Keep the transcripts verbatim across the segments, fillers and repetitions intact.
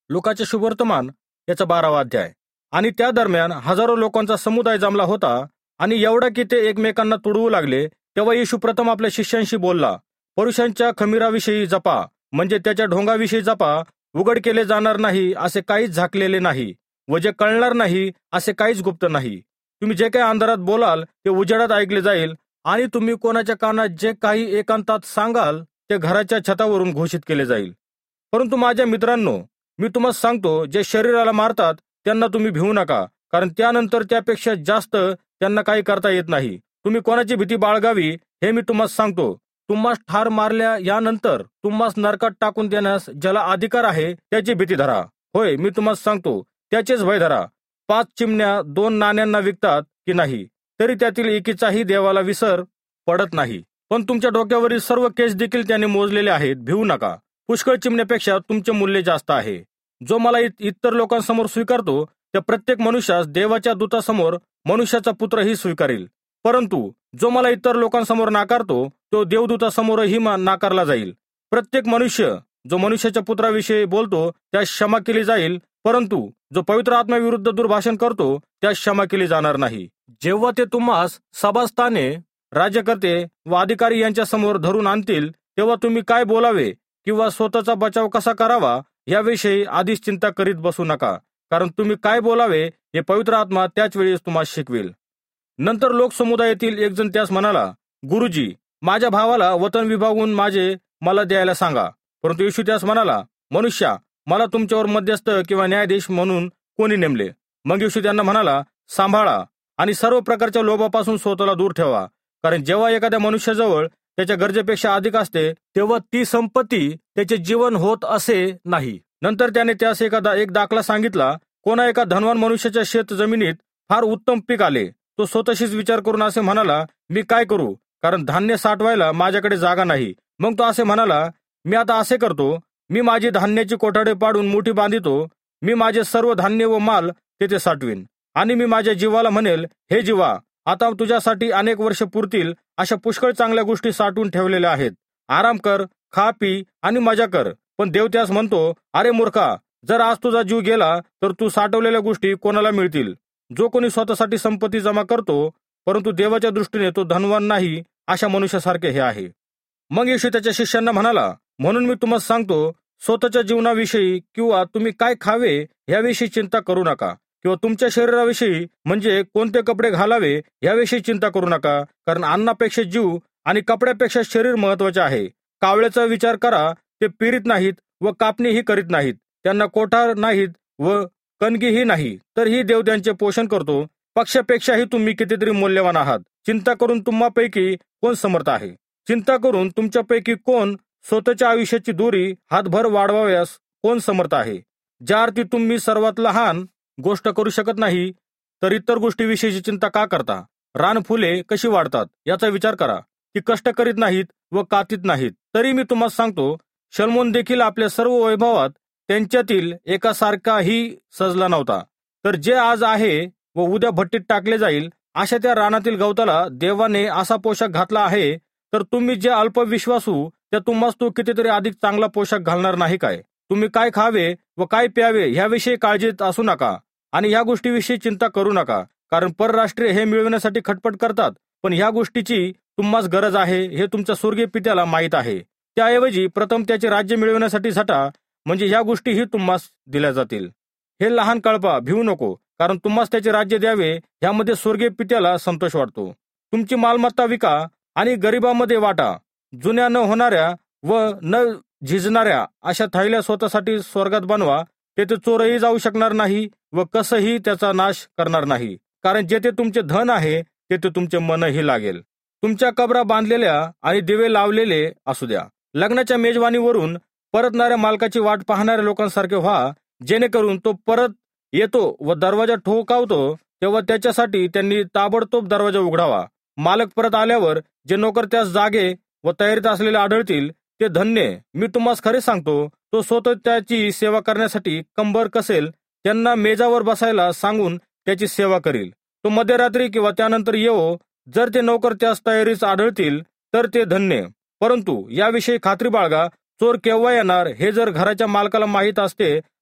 लुकाचे शुभवर्तमान याचा बारावा अध्याय. आणि त्या दरम्यान हजारो लोकांचा समुदाय जमला होता आणि एवढा की ते एकमेकांना तुडवू लागले. तेव्हा येशू प्रथम आपल्या शिष्यांशी बोलला, पुरुषांच्या खमीराविषयी जपा, म्हणजे त्याच्या ढोंगाविषयी जपा. उघड केले जाणार नाही असे काहीच झाकलेले नाही, व जे कळणार नाही असे काहीच गुप्त नाही. तुम्ही जे काही अंधारात बोलाल ते उजेडात ऐकले जाईल, आणि तुम्ही कोणाच्या कानात जे काही एकांतात सांगाल ते घराच्या छतावरून घोषित केले जाईल. परंतु माझ्या मित्रांनो, मी तुम्हाला सांगतो, जे शरीराला मारतात त्यांना तुम्ही भिवू नका, कारण त्यानंतर त्यापेक्षा जास्त त्यांना काही करता येत नाही. तुम्ही कोणाची भीती बाळगावी हे मी तुम्हाला सांगतो. तुम्हास ठार मारल्या यानंतर तुम्हास नरकात टाकून देण्यास ज्याला अधिकार आहे त्याची भीती धरा. होय, मी तुम्हाला सांगतो, त्याचेच भय धरा. पाच चिमण्या दोन नाण्यांना विकतात की नाही, तरी त्यातील एकीचाही देवाला विसर पडत नाही. पण तुमच्या डोक्यावरील सर्व केस देखील त्याने मोजलेले आहेत. भिवू नका. पुष्कळ चिमण्यापेक्षा तुमचे मूल्य जास्त आहे. जो मला इतर लोकांसमोर स्वीकारतो त्या प्रत्येक मनुष्यास देवाच्या दूतासमोर मनुष्याचा पुत्रही स्वीकारेल. परंतु जो मला इतर लोकांसमोर नाकारतो तो देवदूतासमोरही नाकारला जाईल. प्रत्येक मनुष्य जो मनुष्याच्या पुत्राविषयी बोलतो त्यास क्षमा केली जाईल, परंतु जो पवित्र आत्म्याविरुद्ध दुर्भाषण करतो त्यास क्षमा केली जाणार नाही. जेव्हा ते तुम्हास सभास्थाने, राज्यकर्ते व अधिकारी यांच्या समोर धरून आणतील, तेव्हा तुम्ही काय बोलावे किंवा स्वतःचा बचाव कसा करावा याविषयी आधीच चिंता करीत बसू नका, कारण तुम्ही काय बोलावे हे पवित्र आत्मा त्याच वेळेस तुम्हाला शिकवेल. नंतर लोकसमुदायातील एक जण त्यास म्हणाला, गुरुजी, माझ्या भावाला वतन विभागून माझे मला द्यायला सांगा. परंतु येशू त्यास म्हणाला, मनुष्या, मला तुमच्यावर मध्यस्थ किंवा न्यायाधीश म्हणून कोणी नेमले? मग येशू त्यांना म्हणाला, सांभाळा आणि सर्व प्रकारच्या लोभापासून स्वतःला दूर ठेवा, कारण जेव्हा एखाद्या मनुष्याजवळ त्याच्या गरजेपेक्षा अधिक असते तेव्हा ती संपत्ती त्याचे जीवन होत असे नाही. नंतर त्याने त्यास एखादा एक दाखला सांगितला. कोणा एका धनवान मनुष्याच्या शेत जमिनीत फार उत्तम पीक आले. तो स्वतःशीच विचार करून असे म्हणाला, मी काय करू, कारण धान्य साठवायला माझ्याकडे जागा नाही. मग तो असे म्हणाला, मी आता असे करतो, मी माझी धान्याची कोठाडे पाडून मोठी बांधितो. मी माझे सर्व धान्य व माल तेथे साठवीन, आणि मी माझ्या जीवाला म्हणेल, हे जीवा, आता तुझ्यासाठी अनेक वर्ष पुरतील अशा पुष्कळ चांगल्या गोष्टी साठवून ठेवलेल्या आहेत. आराम कर, खा, पी आणि मजा कर. पण देव त्यास म्हणतो, अरे मूर्खा, जर आज तुझा जीव गेला तर तू साठवलेल्या गोष्टी कोणाला मिळतील? जो कोणी स्वतःसाठी संपत्ती जमा करतो परंतु देवाच्या दृष्टीने तो धनवान नाही, अशा मनुष्यासारखे हे आहे. मग येशू त्याच्या शिष्यांना म्हणाला, म्हणून मी तुम्हाला सांगतो, स्वतःच्या जीवनाविषयी किंवा तुम्ही काय खावे याविषयी चिंता करू नका, किंवा तुमच्या शरीराविषयी म्हणजे कोणते कपडे घालावे याविषयी चिंता करू नका. कारण अन्नापेक्षा जीव आणि कपड्यापेक्षा शरीर महत्वाचे आहे. कावळ्याचा विचार करा, ते पेरीत नाहीत व कापणीही करीत नाहीत, त्यांना कोठार नाहीत व कणगीही नाही, तरीही देव त्यांचे पोषण करतो. पक्षापेक्षाही तुम्ही कितीतरी मूल्यवान आहात. चिंता करून तुम्हापैकी कोण समर्थ आहे? चिंता करून तुमच्यापैकी कोण स्वतःच्या आयुष्याची दोरी हातभर वाढवाव्यास कोण समर्थ आहे? ज्या अर्थी तुम्ही सर्वात लहान गोष्ट करू शकत नाही, तर इतर गोष्टीविषयीची चिंता का करता? रानफुले कशी वाढतात याचा विचार करा. ती कष्ट करीत नाहीत व कातीत नाहीत. तरी मी तुम्हाला सांगतो, शलोमोन देखील आपल्या सर्व वैभवात त्यांच्यातील एकासारखाही सजला नव्हता. तर जे आज आहे व उद्या भट्टीत टाकले जाईल, अशा त्या रानातील गवताला देवाने असा पोशाख घातला आहे, तर तुम्ही जे अल्पविश्वासू त्या तुम्हास तो कितीतरी अधिक चांगला पोशाख घालणार नाही काय? तुम्ही काय खावे व काय प्यावे ह्याविषयी काळजीत असू नका, आणि ह्या गोष्टीविषयी चिंता करू नका, कारण परराष्ट्रीय हे मिळविण्यासाठी खटपट करतात, पण ह्या गोष्टीची तुम्हास गरज आहे हे तुमच्या स्वर्गीय पित्याला माहीत आहे. त्याऐवजी प्रथम त्याचे राज्य मिळविण्यासाठी झटा, म्हणजे ह्या गोष्टीही तुम्हास दिल्या जातील. हे लहान कळपा, भिवू नको, कारण तुम्हास त्याचे राज्य द्यावे ह्यामध्ये स्वर्गीय पित्याला संतोष वाटतो. तुमची मालमत्ता विका आणि गरिबांमध्ये वाटा. जुन्या न होणाऱ्या व न झिजणाऱ्या अशा थैल्या स्वतःसाठी स्वर्गात बनवा. तेथे चोरही जाऊ शकणार नाही व कसंही त्याचा नाश करणार नाही, कारण जेथे तुमचे धन आहे तेथे तुमचे मनही लागेल. तुमच्या कबरा बांधलेल्या आणि दिवे लावलेले असू द्या. लग्नाच्या मेजवानीवरून परतणाऱ्या मालकाची वाट पाहणाऱ्या लोकांसारखे व्हा, जेणेकरून तो परत येतो व दरवाजा ठोकावतो तेव्हा त्याच्यासाठी त्यांनी ताबडतोब दरवाजा उघडावा. मालक परत आल्यावर जे नोकर त्यास जागे व तयारीत असलेले आढळतील ते धन्य. मी तुम्हास खरे सांगतो, तो स्वतः त्याची सेवा करण्यासाठी कंबर कसेल, त्यांना मेजावर बसायला सांगून त्याची सेवा करील. तो मध्यरात्री किंवा त्यानंतर येवो. जर ते नोकर त्यास तयारीस आढळतील तर ते धन्य. परंतु याविषयी खात्री बाळगा, चोर केव्हा येणार हे जर घराच्या मालकाला माहीत असते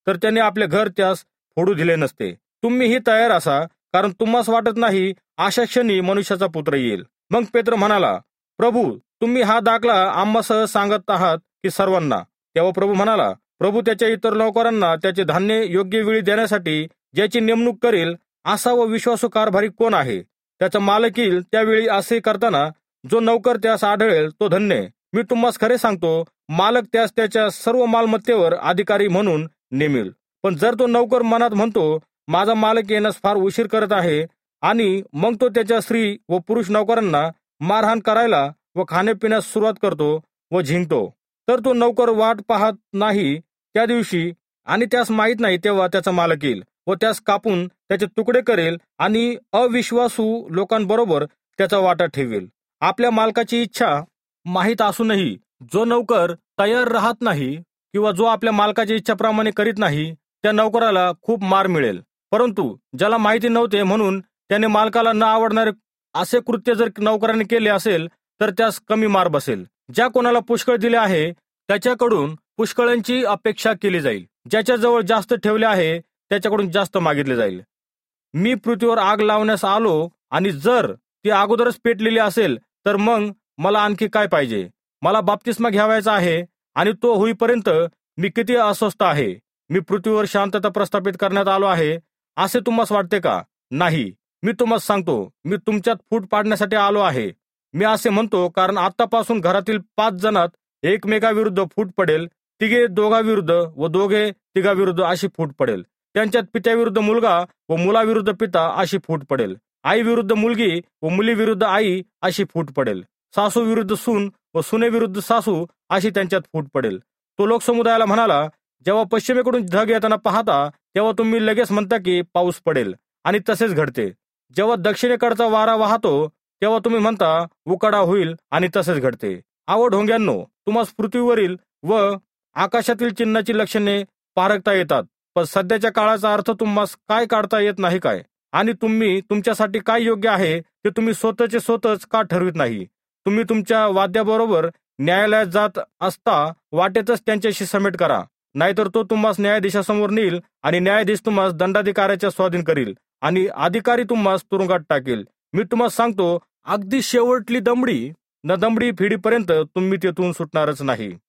तर त्याने आपले घर त्यास फोडू दिले नसते. तुम्हीही तयार असा, कारण तुम्हास वाटत नाही अशा क्षणी मनुष्याचा पुत्र येईल. मग पेत्र म्हणाला, प्रभू, तुम्ही हा दाखला आम्हासह सांगत आहात की सर्वांना? तेव्हा प्रभू म्हणाला, प्रभू त्याच्या इतर नोकरांना त्याचे धान्य योग्य वेळी देण्यासाठी ज्याची नेमणूक करेल असा व विश्वासू कारभारी कोण आहे? त्याचा मालक येईल त्यावेळी असे करताना जो नौकर त्यास आढळेल तो धन्य. मी तुम्हास खरे सांगतो, मालक त्यास त्याच्या सर्व मालमत्तेवर अधिकारी म्हणून नेमेल. पण जर तो नौकर मनात म्हणतो, माझा मालक येण्यास फार उशीर करत आहे, आणि मग तो त्याच्या स्त्री व पुरुष नौकरांना मारहाण करायला व खाण्यापिण्यास सुरुवात करतो व झिंकतो, तर तो नौकर वाट पाहत नाही त्या दिवशी आणि त्यास माहीत नाही तेव्हा त्याचा मालक येईल व त्यास कापून त्याचे तुकडे करेल आणि अविश्वासू लोकांबरोबर त्याचा वाटा ठेवेल. आपल्या मालकाची इच्छा माहीत असूनही जो नौकर तयार राहत नाही किंवा जो आपल्या मालकाची इच्छाप्रमाणे करीत नाही त्या नौकराला खूप मार मिळेल. परंतु ज्याला माहिती नव्हते म्हणून त्याने मालकाला न आवडणारे असे कृत्य जर नौकराने केले असेल तर त्यास कमी मार बसेल. ज्या कोणाला पुष्कळ दिले आहे त्याच्याकडून पुष्कळांची अपेक्षा केली जाईल. ज्याच्याजवळ जास्त ठेवले आहे त्याच्याकडून जास्त मागितले जाईल. मी पृथ्वीवर आग लावण्यास आलो आणि जर ती अगोदरच पेटलेली असेल तर मग मला आणखी काय पाहिजे? मला बाप्तिस्मा घ्यावायचा आहे आणि तो होईपर्यंत मी किती अस्वस्थ आहे. मी पृथ्वीवर शांतता प्रस्थापित करण्यात आलो आहे असे तुम्हास वाटते का? नाही, मी तुम्हास सांगतो, मी तुमच्यात फूट पाडण्यासाठी आलो आहे. मी असे म्हणतो कारण आतापासून घरातील पाच जणात एकमेकाविरुद्ध फूट पडेल, तिघे दोघाविरुद्ध व दोघे तिघाविरुद्ध अशी फूट पडेल. त्यांच्यात पित्याविरुद्ध मुलगा व मुलाविरुद्ध पिता अशी फूट पडेल. आई विरुद्ध मुलगी व मुलीविरुद्ध आई अशी फूट पडेल. सासू विरुद्ध सून व सुनेविरुद्ध सासू अशी त्यांच्यात फूट पडेल. तो लोकसमुदायाला म्हणाला, जेव्हा पश्चिमेकडून ढग येताना पाहता तेव्हा तुम्ही लगेच म्हणता की पाऊस पडेल, आणि तसेच घडते. जेव्हा दक्षिणेकडचा वारा वाहतो तेव्हा तुम्ही म्हणता उकाडा होईल, आणि तसेच घडते. आवड ढोंग्यांनो, तुम्हाला पृथ्वीवरील व आकाशातील चिन्हाची लक्षणे पारखता येतात, पण सध्याच्या काळाचा अर्थ तुम्हास काय काढता येत नाही काय? आणि तुम्ही तुमच्यासाठी काय योग्य आहे ते तुम्ही स्वतःचे स्वतःच का ठरवित नाही? तुम्ही तुमच्या वाद्याबरोबर न्यायालयात जात असता वाटेतच त्यांच्याशी समेट करा, नाहीतर तो तुम्हास न्यायाधीशासमोर नेईल आणि न्यायाधीश तुम्हास दंडाधिकाऱ्याच्या स्वाधीन करील आणि अधिकारी तुम्हास तुरुंगात टाकेल. मी तुम्हाला सांगतो, अगदी शेवटली दमडी न दमडी फिडीपर्यंत तुम्ही तेथून सुटणारच नाही.